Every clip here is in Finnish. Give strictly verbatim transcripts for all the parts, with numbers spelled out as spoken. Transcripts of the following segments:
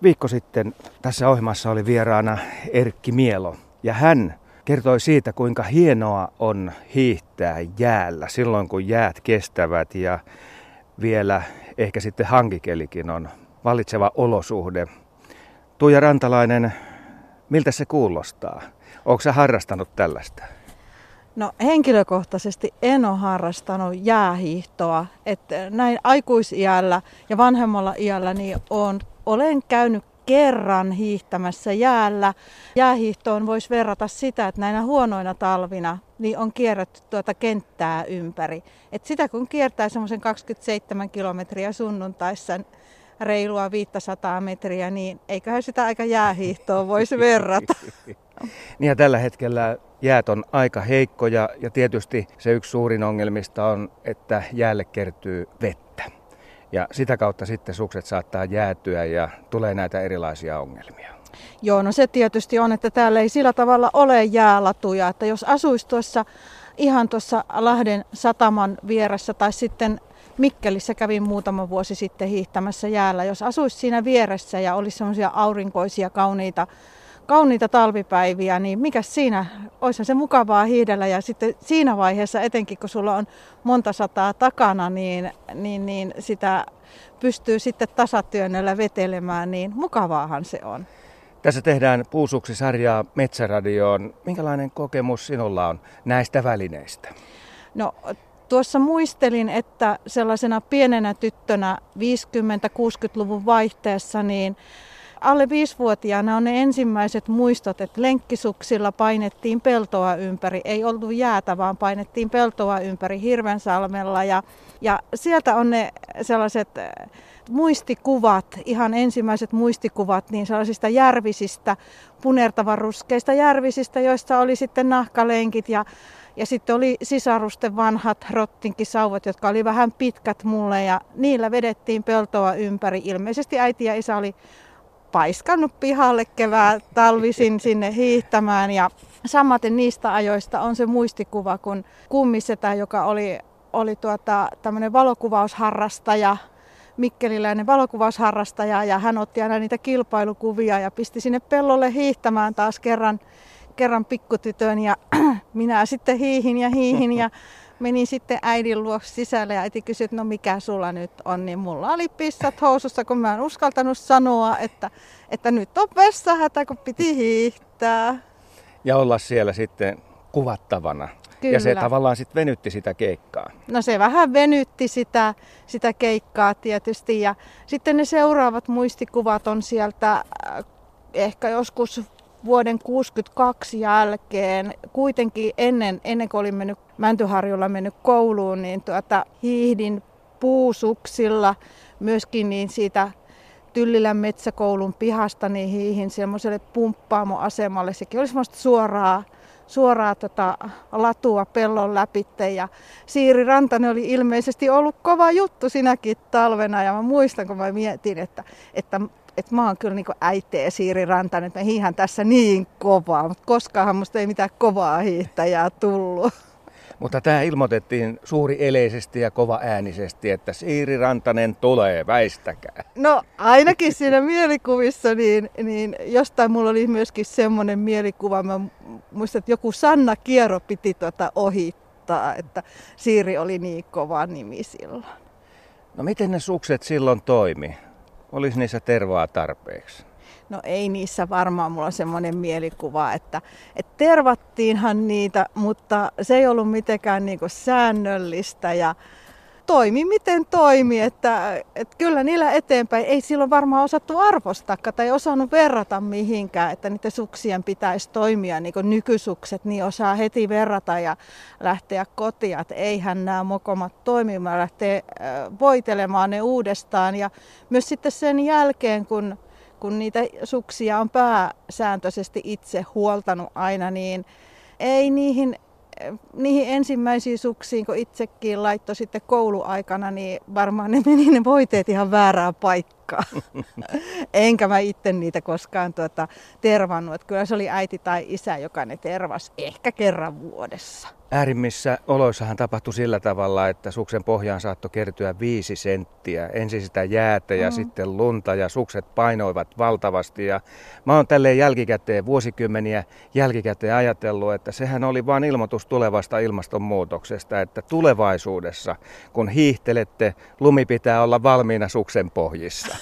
Viikko sitten tässä ohjelmassa oli vieraana Erkki Mielo ja hän kertoi siitä, kuinka hienoa on hiihtää jäällä silloin, kun jäät kestävät ja vielä ehkä sitten hankikelikin on vallitseva olosuhde. Tuija Rantalainen, miltä se kuulostaa? Oletko sä harrastanut tällaista? No henkilökohtaisesti en ole harrastanut jäähiihtoa. Että näin aikuisiällä ja vanhemmalla iällä niin on, olen käynyt kerran hiihtämässä jäällä. Jäähiihtoon voisi verrata sitä, että näinä huonoina talvina niin on kierretty tuota kenttää ympäri. Et sitä kun kiertää semmoisen kaksikymmentäseitsemän kilometriä sunnuntaissa, reilua viisisataa metriä, niin eiköhän sitä aika jäähiihtoon voisi verrata. Niin ja tällä hetkellä jäät on aika heikkoja ja tietysti se yksi suurin ongelmista on, että jäälle kertyy vettä. Ja sitä kautta sitten sukset saattaa jäätyä ja tulee näitä erilaisia ongelmia. Joo, no se tietysti on, että täällä ei sillä tavalla ole jäälatuja, että jos asuisi tuossa ihan tuossa Lahden sataman vieressä tai sitten Mikkelissä kävin muutama vuosi sitten hiihtämässä jäällä. Jos asuisi siinä vieressä ja olisi semmoisia aurinkoisia, kauniita, kauniita talvipäiviä, niin mikä siinä, olisihan se mukavaa hiihdellä. Ja sitten siinä vaiheessa, etenkin kun sulla on monta sataa takana, niin, niin, niin sitä pystyy sitten tasatyönnöllä vetelemään, niin mukavaahan se on. Tässä tehdään Puusuksi-sarjaa Metsäradioon. Minkälainen kokemus sinulla on näistä välineistä? No, tuossa muistelin, että sellaisena pienenä tyttönä viisikymmentä-kuusikymmentäluvun vaihteessa, niin alle viisivuotiaana on ne ensimmäiset muistot, että lenkkisuksilla painettiin peltoa ympäri. Ei ollut jäätä, vaan painettiin peltoa ympäri Hirvensalmella. Ja, ja sieltä on ne sellaiset muistikuvat, ihan ensimmäiset muistikuvat, niin sellaisista järvisistä, punertavaruskeista järvisistä, joista oli sitten nahkalenkit ja Ja sitten oli sisarusten vanhat rottinkisauvat, jotka oli vähän pitkät mulle ja niillä vedettiin peltoa ympäri. Ilmeisesti äiti ja isä oli paiskannut pihalle kevää talvisin sinne hiihtämään. Ja samaten niistä ajoista on se muistikuva, kun kummisetä, joka oli, oli tuota, tämmöinen valokuvausharrastaja, mikkeliläinen valokuvausharrastaja, ja hän otti aina niitä kilpailukuvia ja pisti sinne pellolle hiihtämään taas kerran. kerran pikkutytön ja minä sitten hiihin ja hiihin ja menin sitten äidin luo sisälle ja äiti kysyi, että no mikä sulla nyt on, niin mulla oli pissat housussa, kun mä en uskaltanut sanoa, että, että nyt on vessahätä, kun piti hiihtää. Ja olla siellä sitten kuvattavana. Kyllä. Ja se tavallaan sitten venytti sitä keikkaa. No se vähän venytti sitä, sitä keikkaa tietysti ja sitten ne seuraavat muistikuvat on sieltä ehkä joskus vuoden kuusikymmentäkaksi jälkeen, kuitenkin ennen, ennen kuin olin mennyt Mäntyharjulla mennyt kouluun, niin tuota, hiihdin puusuksilla myöskin niin siitä Tyllilän metsäkoulun pihasta, niin hiihin semmoiselle pumppaamoasemalle. Sekin oli semmoista suoraa, suoraa tota, latua pellon läpitte. Ja Siiri Rantanen oli ilmeisesti ollut kova juttu sinäkin talvena. Ja mä muistan, kun mä mietin, että, että että mä oon kyllä niin kuin äitejä Siiri Rantanen, että mä hiihän tässä niin kovaa, mutta koskaanhan musta ei mitään kovaa hiihtäjää tullut. Mutta tämä ilmoitettiin suuri eleisesti ja kova äänisesti, että Siiri Rantanen tulee, väistäkää. No ainakin siinä mielikuvissa, niin, niin jostain mulla oli myöskin semmoinen mielikuva, mä muistan, että joku Sanna Kiero piti tuota ohittaa, että Siiri oli niin kova nimi silloin. No miten ne sukset silloin toimi? Olisi niissä tervaa tarpeeksi? No ei niissä varmaan, mulla on semmoinen mielikuva, että, että tervattiinhan niitä, mutta se ei ollut mitenkään niin kuin säännöllistä ja toimi miten toimi, että, että kyllä niillä eteenpäin ei silloin varmaan osattu arvostaa tai osannut verrata mihinkään, että niiden suksien pitäisi toimia niin kuin nykysukset, niin osaa heti verrata ja lähteä kotiin, että eihän nämä mokomat toimimaan, lähtee voitelemaan ne uudestaan ja myös sitten sen jälkeen, kun kun niitä suksia on pääsääntöisesti itse huoltanut aina, niin ei niihin, niihin ensimmäisiin suksiin, kun itsekin laittoi sitten kouluaikana, niin varmaan ne meni ne voiteet ihan väärään paikkaan. Enkä mä itse niitä koskaan tuota tervannut. Että kyllä se oli äiti tai isä, joka ne tervasi ehkä kerran vuodessa. Äärimmissä oloissahan tapahtui sillä tavalla, että suksen pohjaan saattoi kertyä viisi senttiä. Ensin sitä jäätä ja mm. sitten lunta ja sukset painoivat valtavasti. Ja mä oon tälleen jälkikäteen, vuosikymmeniä jälkikäteen ajatellut, että sehän oli vain ilmoitus tulevasta ilmastonmuutoksesta, että tulevaisuudessa kun hiihtelette, lumi pitää olla valmiina suksen pohjissa.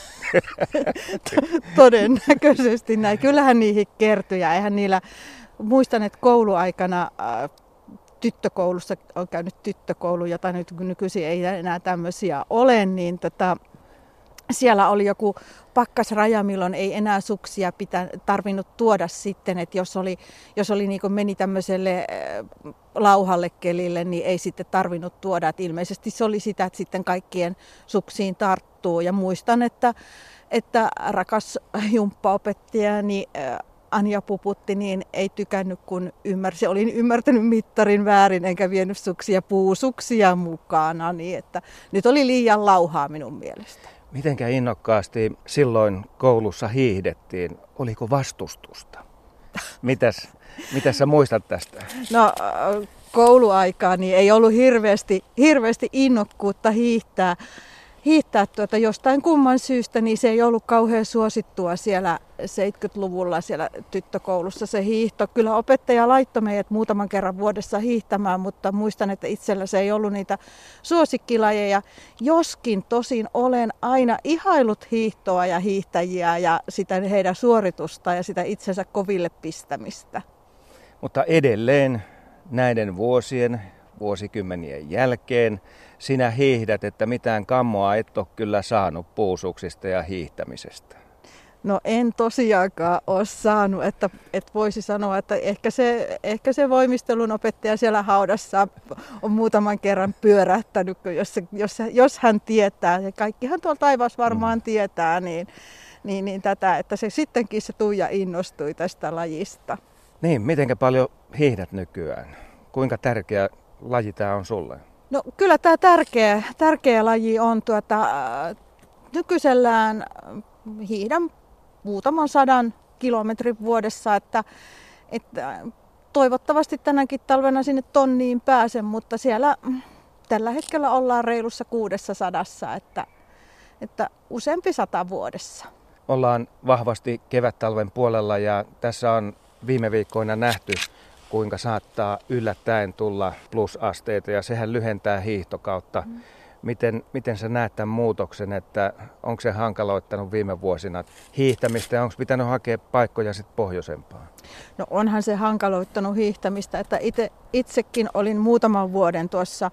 Todennäköisesti näin. Kyllähän niihin kertyi ja eihän niillä, muistan, että kouluaikana äh, tyttökoulussa, on käynyt tyttökouluja, tai nyt nykyisin ei enää tämmöisiä ole, niin tota, siellä oli joku pakkasraja, milloin ei enää suksia pitä, tarvinnut tuoda sitten, että jos, oli, jos oli niin kuin meni tämmöiselle lauhalle kelille, niin ei sitten tarvinnut tuoda. Et ilmeisesti se oli sitä, että sitten kaikkien suksiin tarttuu. Ja muistan, että, että rakas jumppaopettajani Anja Puputti niin ei tykännyt, kun ymmärsi. Olin ymmärtänyt mittarin väärin, enkä vienyt suksia puusuksia mukana. Niin että nyt oli liian lauhaa minun mielestä. Mitenkä innokkaasti silloin koulussa hiihdettiin? Oliko vastustusta? Mitäs, mitäs sä muistat tästä? No kouluaikaan niin ei ollut hirveästi, hirveästi innokkuutta hiihtää. hiihtää tuota, jostain kumman syystä, niin se ei ollut kauhean suosittua siellä seitsemänkymmentäluvulla siellä tyttökoulussa se hiihto. Kyllä opettaja laittoi meidät muutaman kerran vuodessa hiihtämään, mutta muistan, että itsellä se ei ollut niitä suosikkilajeja. Joskin tosin olen aina ihailut hiihtoa ja hiihtäjiä ja sitä heidän suoritusta ja sitä itsensä koville pistämistä. Mutta edelleen näiden vuosien, vuosikymmenien jälkeen sinä hiihdät, että mitään kammoa et ole kyllä saanut puusuksista ja hiihtämisestä. No en tosiaankaan ole saanut, että, että voisi sanoa, että ehkä se, ehkä se voimistelun opettaja siellä haudassa on muutaman kerran pyörähtänyt, jos, se, jos, jos hän tietää, ja kaikkihan tuolla taivaassa varmaan mm. tietää, niin, niin, niin tätä, että se sittenkin se Tuija innostui tästä lajista. Niin, mitenkä paljon hiihdät nykyään? Kuinka tärkeä laji tämä on sulle? No kyllä tämä tärkeä, tärkeä laji on tuota, nykyisellään hiihdän muutaman sadan kilometrin vuodessa, että, että toivottavasti tänäkin talvena sinne tonniin pääsen, mutta siellä tällä hetkellä ollaan reilussa kuudessa sadassa, että, että useampi sata vuodessa. Ollaan vahvasti kevät-talven puolella ja tässä on viime viikkoina nähty, kuinka saattaa yllättäen tulla plusasteita ja sehän lyhentää hiihtokautta. Mm. Miten, miten sä näet tämän muutoksen, että onko se hankaloittanut viime vuosina hiihtämistä ja onko pitänyt hakea paikkoja sitten pohjoisempaan? No onhan se hankaloittanut hiihtämistä, että itse, itsekin olin muutaman vuoden tuossa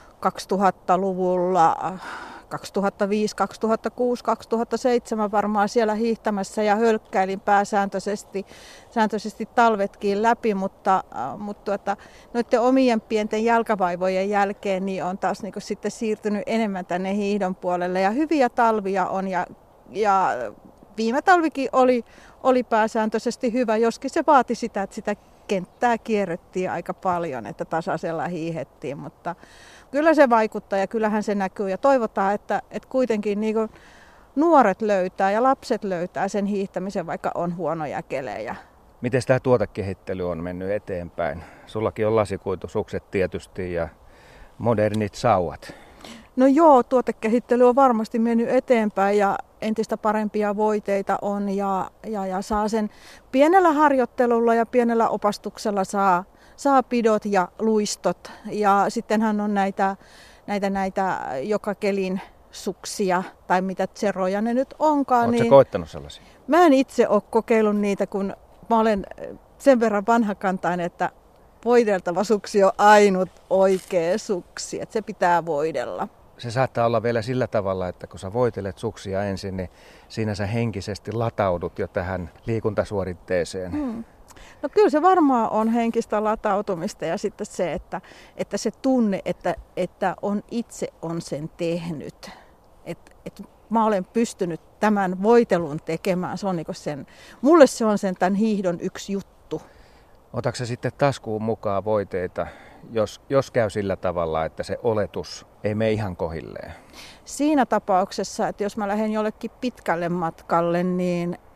kaksituhattaluvulla, kaksituhattaviisi, kaksituhattakuusi, kaksituhattaseitsemän varmaan siellä hiihtämässä ja hölkkäilin pääsääntöisesti sääntöisesti talvetkin läpi, mutta, mutta tuota, noiden omien pienten jalkavaivojen jälkeen niin on taas niin kuin sitten siirtynyt enemmän tänne hiihdon puolelle ja hyviä talvia on ja, ja viime talvikin oli, oli pääsääntöisesti hyvä, joskin se vaati sitä, että sitä kenttää kierrettiin aika paljon, että tasaisella hiihettiin, mutta kyllä se vaikuttaa ja kyllähän se näkyy ja toivotaan, että, että kuitenkin niin kuin nuoret löytää ja lapset löytää sen hiihtämisen, vaikka on huonoja kelejä. Miten tämä tuotekehittely on mennyt eteenpäin? Sullakin on lasikuitusukset tietysti ja modernit sauvat. No joo, tuotekehittely on varmasti mennyt eteenpäin ja entistä parempia voiteita on ja, ja, ja saa sen pienellä harjoittelulla ja pienellä opastuksella saa, saa pidot ja luistot. Ja sittenhän on näitä, näitä, näitä joka kelin suksia tai mitä tseroja ne nyt onkaan. Oletko niin koittanut sellaisia? Mä en itse ole kokeillut niitä, kun mä olen sen verran vanhakantainen, että voideltava suksi on ainut oikea suksi, että se pitää voidella. Se saattaa olla vielä sillä tavalla, että kun sä voitelet suksia ensin, niin siinä sä henkisesti lataudut jo tähän liikuntasuoritteeseen. Hmm. No kyllä se varmaan on henkistä latautumista ja sitten se, että, että se tunne, että, että on itse on sen tehnyt. Että, että mä olen pystynyt tämän voitelun tekemään. Se on niin kuin sen, mulle se on sen tämän hiihdon yksi juttu. Otatko sä sitten taskuun mukaan voiteita, jos, jos käy sillä tavalla, että se oletus ei mene ihan kohilleen? Siinä tapauksessa, että jos mä lähden jollekin pitkälle matkalle, niin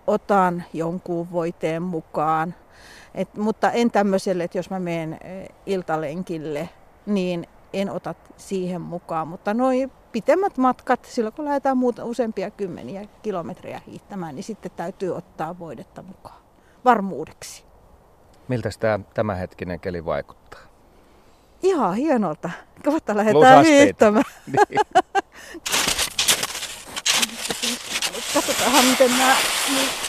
otan jonkun voiteen mukaan. Et, mutta en tämmöiselle, että jos mä menen iltalenkille, niin en ota siihen mukaan. Mutta noi pitemmät matkat, silloin kun lähdetään muuta useampia kymmeniä kilometrejä hiihtämään, niin sitten täytyy ottaa voidetta mukaan varmuudeksi. Miltä tämä tämänhetkinen keli vaikuttaa? Ihan hienolta. Kohta lähdetään hiihtämään. Niin. Katsotaan, miten nämä...